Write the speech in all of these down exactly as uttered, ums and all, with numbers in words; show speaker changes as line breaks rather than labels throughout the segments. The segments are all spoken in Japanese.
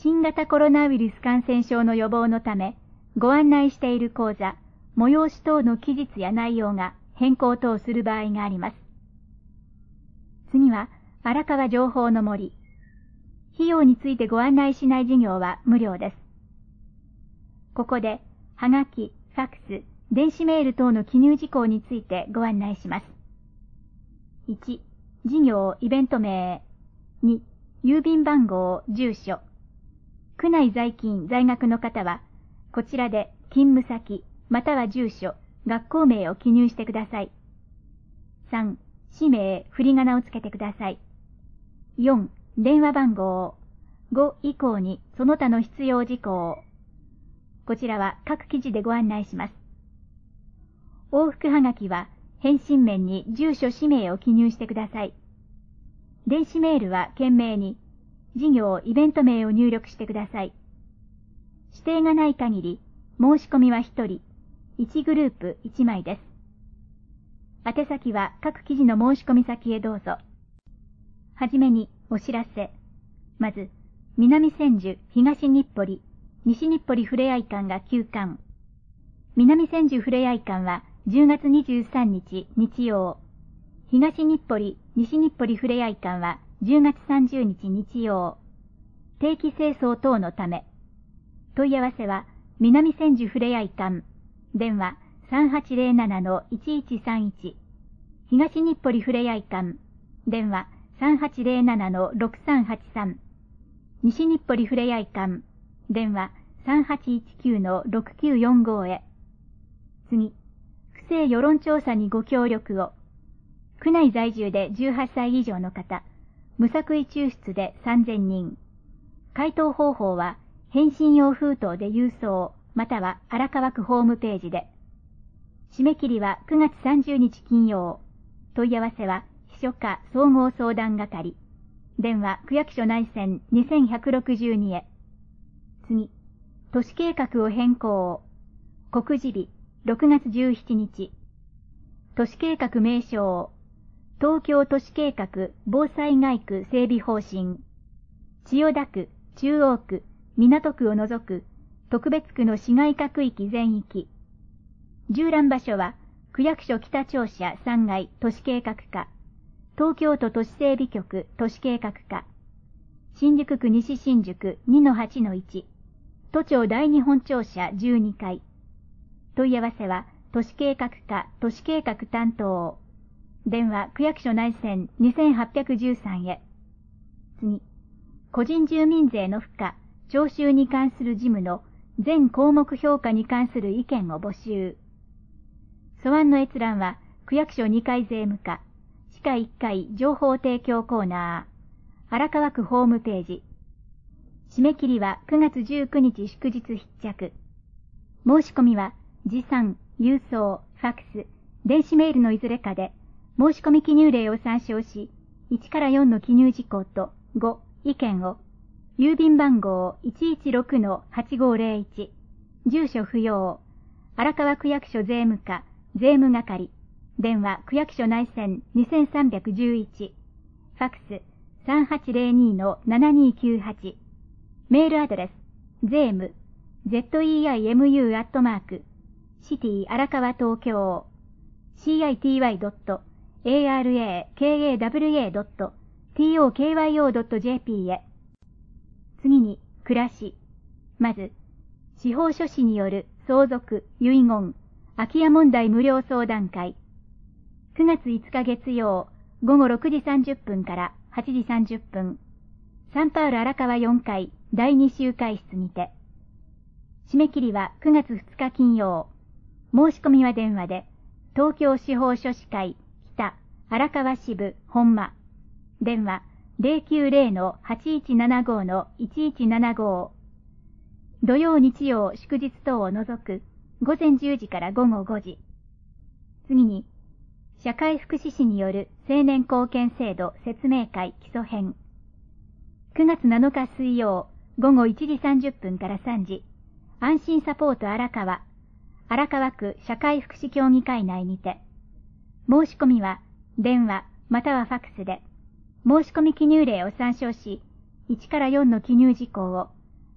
新型コロナウイルス感染症の予防のため、ご案内している講座、催し等の期日や内容が変更等する場合があります。次は、荒川情報の森。費用についてご案内しない事業は無料です。ここで、はがき、ファックス、電子メール等の記入事項についてご案内します。いち、事業、イベント名。に、郵便番号、住所。区内在勤、在学の方は、こちらで勤務先、または住所、学校名を記入してください。さん、氏名、振り仮名をつけてください。よん、電話番号。ご以降にその他の必要事項。こちらは各記事でご案内します。往復はがきは返信面に住所氏名を記入してください。電子メールは件名に事業イベント名を入力してください。指定がない限り申し込みはひとり、いちグループいちまいです。宛先は各記事の申し込み先へどうぞ。はじめにお知らせ。まず、南千住、東日暮里、西日暮里ふれあい館が休館。南千住ふれあい館はじゅうがつにじゅうさんにち日曜。東日暮里、西日暮里ふれあい館はじゅうがつさんじゅうにち日曜。定期清掃等のため。問い合わせは、南千住ふれあい館。電話 さんはちゼロななのいちいちさんいち。東日暮里ふれあい館。電話さんはちゼロななのろくさんはちさん。西日暮里ふれあい館。電話さんはちいちきゅうのろくきゅうよんごへ。次、区政世論調査にご協力を。区内在住でじゅうはっさい以上の方、無作為抽出でさんぜんにん。回答方法は、返信用封筒で郵送、または荒川区ホームページで。締め切りはくがつさんじゅうにち金曜。問い合わせは、秘書課総合相談係。電話区役所内線にせんひゃくろくじゅうにへ。次、都市計画を変更。告示日、ろくがつじゅうしちにち。都市計画名称。東京都市計画防災街区整備方針。千代田区、中央区、港区を除く特別区の市街化区域全域。縦覧場所は区役所北庁舎さんがい都市計画課、東京都都市整備局都市計画課、新宿区西新宿 にのはちのいち、都庁第二本庁舎じゅうにかい。問い合わせは都市計画課都市計画担当。電話区役所内線にせんはっぴゃくじゅうさんへ。次、個人住民税の付加、徴収に関する事務の全項目評価に関する意見を募集。素案の閲覧は区役所にかい税務課、地下いっかい情報提供コーナー、荒川区ホームページ。締め切りはくがつじゅうくにち祝日必着。申し込みは持参、郵送、ファックス、電子メールのいずれかで、申し込み記入例を参照し、いちからよんの記入事項とご、意見を、郵便番号 いちいちろくのはちごゼロいち、住所不要、荒川区役所税務課、税務係、電話区役所内線にせんさんびゃくじゅういち、ファックス さんはちゼロにのななにきゅうはち、メールアドレス、税務、zeimu アットマーク、シティ荒川東京、シーアイティーワイドットエーアールエーケーエーダブリューエードットティーオーケーワイオードットジェーピー へ。次に、暮らし。まず、司法書士による相続、遺言、空き家問題無料相談会。くがついつか月曜、ごごろくじさんじゅっぷんからはちじさんじゅっぷん。サンパウロ荒川よんかいだいに集会室にて。締め切りはくがつふつか金曜。申し込みは電話で、東京司法書士会北荒川支部本間。電話 ゼロきゅうゼロのはちいちななごのいちいちななご。土曜日曜祝日等を除くごぜんじゅうじからごごごじ。次に、社会福祉士による青年貢献制度説明会基礎編。くがつなのか水曜ごごいちじさんじゅっぷんからさんじ、安心サポート荒川、荒川区社会福祉協議会内にて。申し込みは電話またはファックスで、申し込み記入例を参照し、いちからよんの記入事項を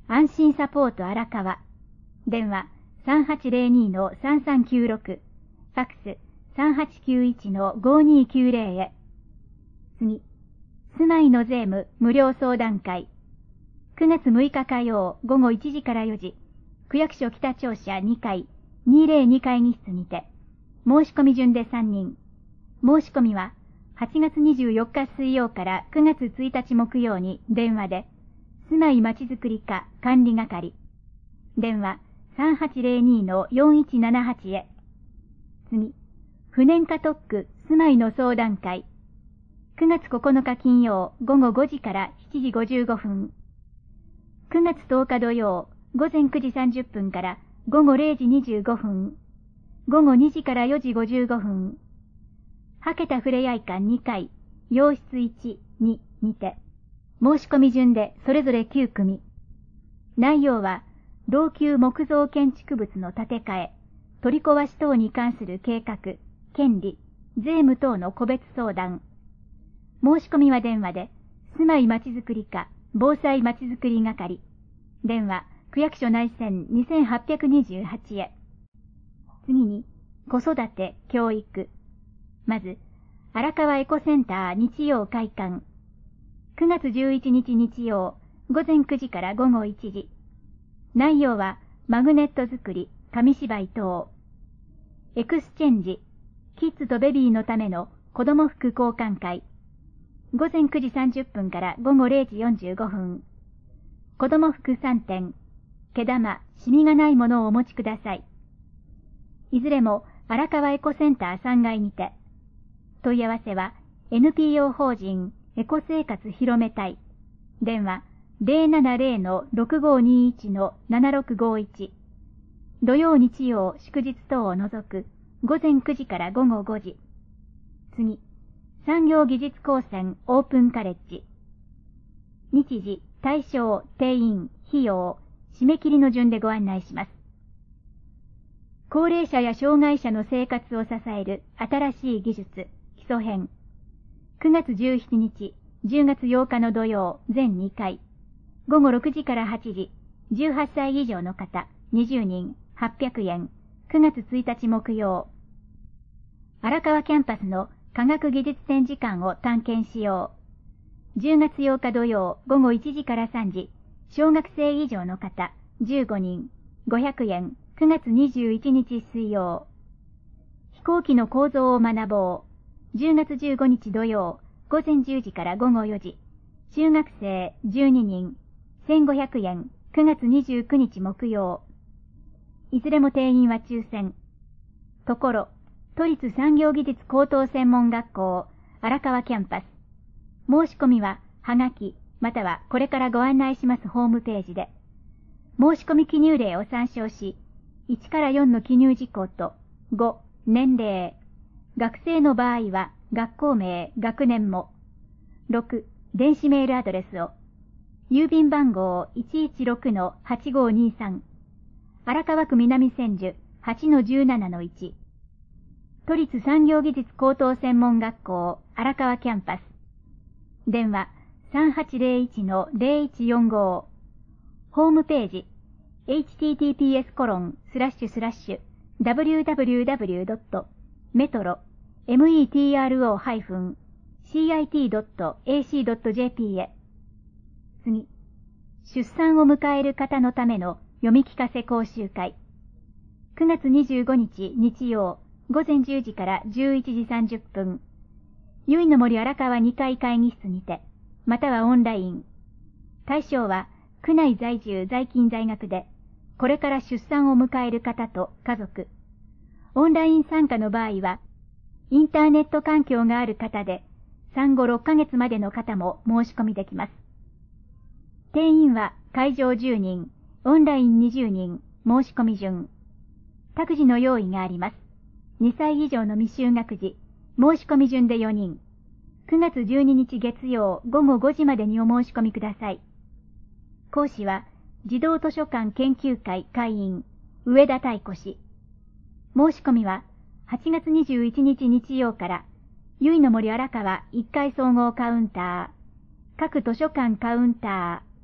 安心サポート荒川。電話 さんはちゼロに さんさんきゅうろく。ファックス さんはちきゅういち ごにきゅうゼロ へ。次。住まいの税務無料相談会。くがつむいか火曜午後いちじからよじ。区役所北庁舎にかいにぜろに会議室にて。申し込み順でさんにん。申し込みははちがつにじゅうよっか水曜からくがつついたち木曜に電話で、住まいまちづくり課管理係。電話 さんはちゼロに よんいちななはち へ。次。不燃化特区住まいの相談会。くがつここのか金曜午後ごじからしちじごじゅうごふん。くがつとおか土曜午前くじさんじゅっぷんから午後れいじにじゅうごふん。午後にじからよじごじゅうごふん。はけたふれあい館にかい、洋室いち、ににて。申し込み順でそれぞれきゅう組。内容は、老朽木造建築物の建て替え、取り壊し等に関する計画、権利、税務等の個別相談。申し込みは電話で、住まいまちづくり課、防災まちづくり係。電話、区役所内線にせんはっぴゃくにじゅうはちへ。次に、子育て、教育。まず、荒川エコセンター日曜開館。くがつじゅういちにち日曜、午前くじから午後いちじ。内容は、マグネット作り、紙芝居等。エクスチェンジ、キッズとベビーのための子供服交換会。午前くじさんじゅっぷんから午後れいじよんじゅうごふん。子供服さんてん。毛玉、シミがないものをお持ちください。いずれも荒川エコセンターさんがいにて。問い合わせは エヌピーオー 法人エコ生活広めたい。電話 ゼロななゼロ ろくごにいち ななろくごいち。土曜日曜祝日等を除く午前くじから午後ごじ。次。産業技術高専オープンカレッジ。日時、対象、定員、費用、締め切りの順でご案内します。高齢者や障害者の生活を支える新しい技術、基礎編。くがつじゅうしちにち、じゅうがつようかの土曜、全にかい。午後ろくじからはちじ、じゅうはっさい以上の方、にじゅうにん、はっぴゃくえん。くがつついたち木曜。荒川キャンパスの科学技術展示館を探検しよう。じゅうがつようか土曜、午後いちじからさんじ。小学生以上の方、じゅうごにん、ごひゃくえん。くがつにじゅういちにち水曜。飛行機の構造を学ぼう。じゅうがつじゅうごにち土曜、午前じゅうじから午後よじ。中学生じゅうににん、せんごひゃくえん。くがつにじゅうくにち木曜。いずれも定員は抽選。ところ、都立産業技術高等専門学校荒川キャンパス。申し込みははがきまたはこれからご案内しますホームページで。申し込み記入例を参照し、いちからよんの記入事項とご、年齢。学生の場合は学校名、学年も。ろく、電子メールアドレスを。郵便番号 いちいちろくのはちごにさん。荒川区南千住 はちのじゅうななのいち。都立産業技術高等専門学校荒川キャンパス。電話 さんはちゼロいちのゼロいちよんご。ホームページ エイチティーティーピーエスコロンスラッシュスラッシュダブリューダブリューダブリュードットメトロメトロハイフンシーアイティードットエーシードットジェーピー へ。次。出産を迎える方のための読み聞かせ講習会。くがつにじゅうごにち日曜、午前じゅうじからじゅういちじさんじゅっぷん。ゆいの森荒川にかい会議室にて、またはオンライン。対象は、区内在住在勤在学で、これから出産を迎える方と家族。オンライン参加の場合は、インターネット環境がある方で、産後ろっかげつまでの方も申し込みできます。定員は会場じゅうにん、オンラインにじゅうにん、申し込み順。託児の用意があります。にさい以上の未就学児、申し込み順でよにん。くがつじゅうににち月曜午後ごじまでにお申し込みください。講師は、児童図書館研究会会員、上田太子氏。申し込みは、はちがつにじゅういちにち日曜から、ゆいの森荒川いっかい総合カウンター、各図書館カウンター、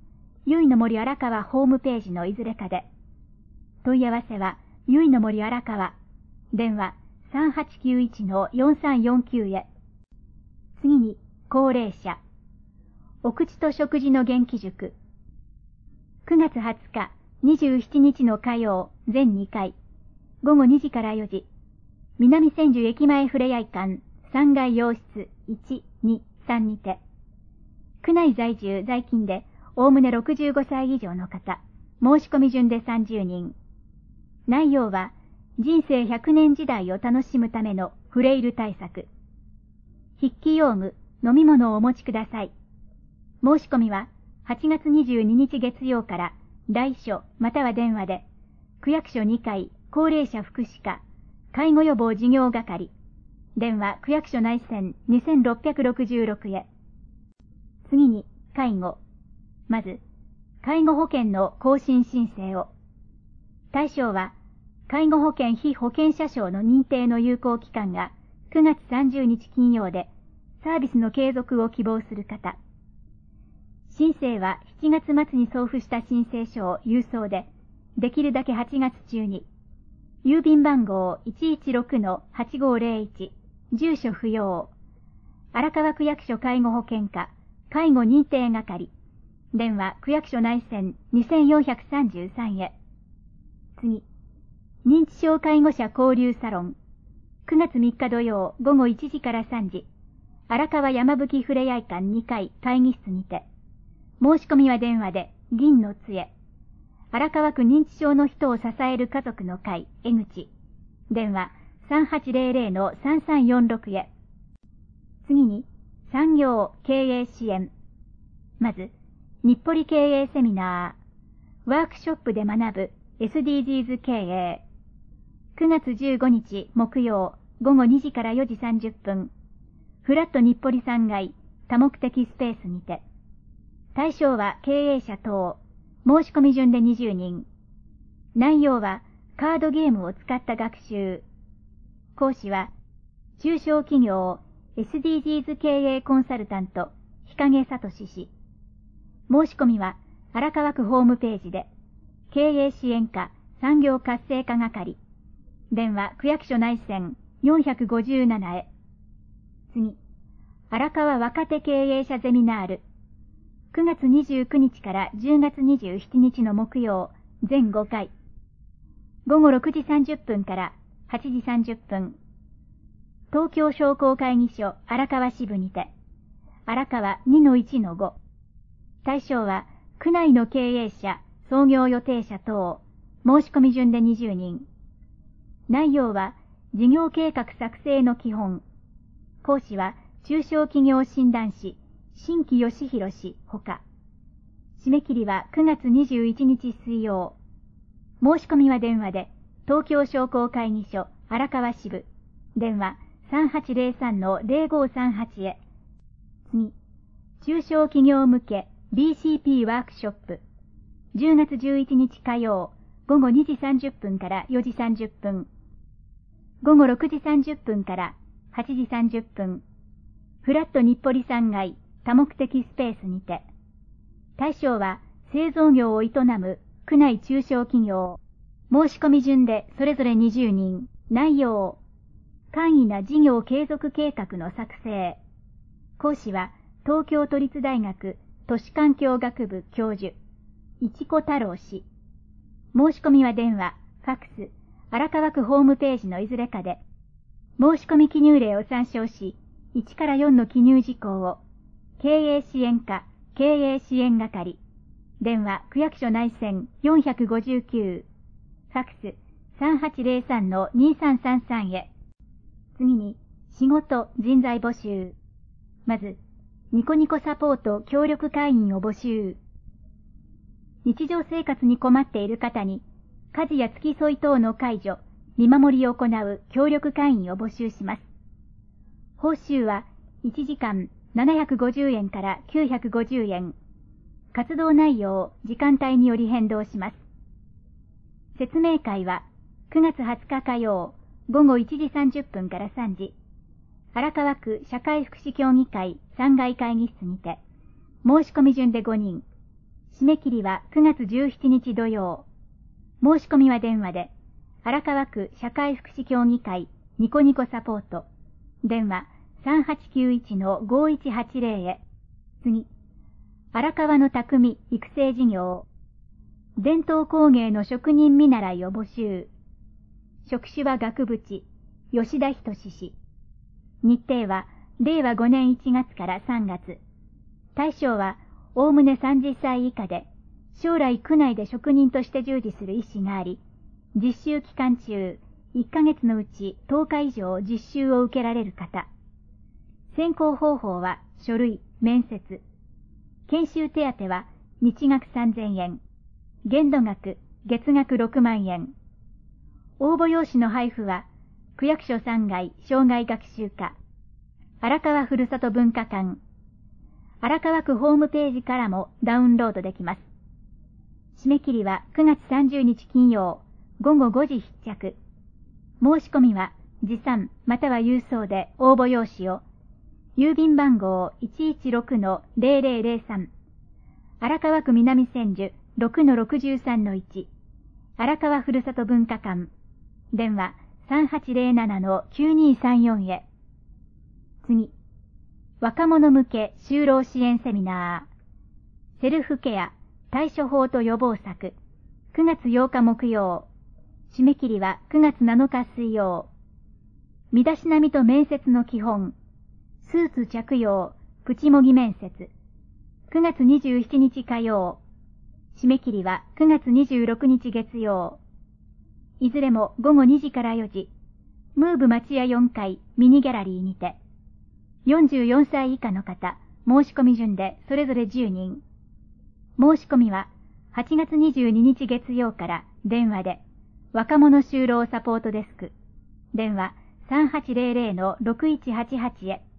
ゆいの森荒川ホームページのいずれかで。問い合わせは、ゆいの森荒川。電話 さんはちきゅういちのよんさんよんきゅう へ。次に、高齢者。お口と食事の元気塾。くがつはつか、にじゅうしちにちの火曜、全にかい。ごごにじからよじ。南千住駅前ふれあい館さんがい洋室いち、に、さんにて。区内在住在勤で、おおむねろくじゅうごさい以上の方。申し込み順でさんじゅうにん。内容は、人生ひゃくねん時代を楽しむためのフレイル対策。筆記用具、飲み物をお持ちください。申し込みは、はちがつにじゅうににち月曜から、来所または電話で、区役所にかい高齢者福祉課、介護予防事業係、電話区役所内線にせんろっぴゃくろくじゅうろくへ。次に、介護。まず、介護保険の更新申請を。対象は、介護保険被保険者証の認定の有効期間がくがつさんじゅうにち金曜で、サービスの継続を希望する方。申請はしちがつ末に送付した申請書を郵送で、できるだけはちがつ中に、郵便番号 いちいちろくのはちごーぜろいち、住所不要、荒川区役所介護保険課、介護認定係、電話区役所内線にせんよんひゃくさんじゅうさんへ。次、認知症介護者交流サロン、くがつみっか土曜ごごいちじからさんじ、荒川山吹ふれあい館にかい会議室にて、申し込みは電話で、銀の杖。荒川区認知症の人を支える家族の会、江口。電話、さんはちぜろぜろのさんさんよんろくへ。次に、産業経営支援。まず、日暮里経営セミナー。ワークショップで学ぶ エスディージーズ 経営。くがつじゅうごにち木曜、ごごにじからよじさんじゅっぷん。フラット日暮里さんがい、多目的スペースにて。対象は経営者等。申し込み順でにじゅうにん。内容はカードゲームを使った学習。講師は中小企業 エスディージーズ 経営コンサルタント日陰聡氏。申し込みは荒川区ホームページで、経営支援課産業活性化係、電話区役所内線よんごななへ。次、荒川若手経営者ゼミナール。くがつにじゅうくにちからじゅうがつにじゅうしちにちの木曜、全ごかい。ごごろくじさんじゅっぷんからはちじさんじゅっぷん。東京商工会議所荒川支部にて、荒川 にのいちのご。対象は、区内の経営者、創業予定者等、申し込み順でにじゅうにん。内容は、事業計画作成の基本。講師は、中小企業診断士、新木義弘氏ほか。締め切りはくがつにじゅういちにち水曜。申し込みは電話で、東京商工会議所荒川支部、電話さんはちぜろさんのぜろごさんはちへ。次、中小企業向け ビーシーピー ワークショップ。じゅうがつじゅういちにち火曜、ごごにじさんじゅっぷんからよじさんじゅっぷん。ごごろくじさんじゅっぷんからはちじさんじゅっぷん。フラット日暮里さんがい多目的スペースにて。対象は製造業を営む区内中小企業。申し込み順でそれぞれにじゅうにん。内容。簡易な事業継続計画の作成。講師は東京都立大学都市環境学部教授、市子太郎氏。申し込みは電話、ファックス、荒川区ホームページのいずれかで。申し込み記入例を参照し、いちからよんの記入事項を、経営支援課、経営支援係、電話区役所内線よんごきゅう、ファックスさんはちぜろさんのにさんさんさんへ。次に、仕事人材募集。まず、ニコニコサポート協力会員を募集。日常生活に困っている方に、家事や付き添い等の介助、見守りを行う協力会員を募集します。報酬はいちじかんななひゃくごじゅうえんからきゅうひゃくごじゅうえん。活動内容、時間帯により変動します。説明会はくがつはつか火曜、ごごいちじさんじゅっぷんからさんじ。荒川区社会福祉協議会さんがい会議室にて、申し込み順でごにん。 締め切りはくがつじゅうしちにち土曜。申し込みは電話で、荒川区社会福祉協議会ニコニコサポート、電話 さんはちきゅういちのごいちはちぜろ へ。次、荒川の匠育成事業。伝統工芸の職人見習いを募集。職種は額縁、吉田仁氏。日程はれいわごねんいちがつからさんがつ。対象はおおむねさんじゅっさい以下で、将来区内で職人として従事する意思があり、実習期間中、いっかげつのうちとおか以上実習を受けられる方。選考方法は書類、面接。研修手当は日額さんぜんえん、限度額、月額ろくまんえん。応募用紙の配布は、区役所さんがい生涯学習課、荒川ふるさと文化館、荒川区ホームページからもダウンロードできます。締め切りはくがつさんじゅうにち金曜、ごごごじ必着。申し込みは持参または郵送で応募用紙を、郵便番号 いちいちろくのぜろぜろぜろさん、荒川区南千住 ろくのろくじゅうさんのいち、荒川ふるさと文化館、電話 さんはちぜろななのきゅうにさんよん へ。次、若者向け就労支援セミナー、セルフケア、対処法と予防策、くがつようか木曜、締め切りはくがつなのか水曜。身だしなみと面接の基本、スーツ着用、プチ模擬面接、くがつにじゅうしちにち火曜。締め切りはくがつにじゅうろくにち月曜。いずれもごごにじからよじ、ムーブ町屋よんかいミニギャラリーにて、よんじゅうよんさい以下の方、申し込み順でそれぞれじゅうにん。申し込みははちがつにじゅうににち月曜から電話で、若者就労サポートデスク、電話 さんはちぜろぜろのろくいちはちはち へ。